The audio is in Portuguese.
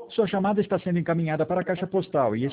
Sua chamada está sendo encaminhada para a caixa postal e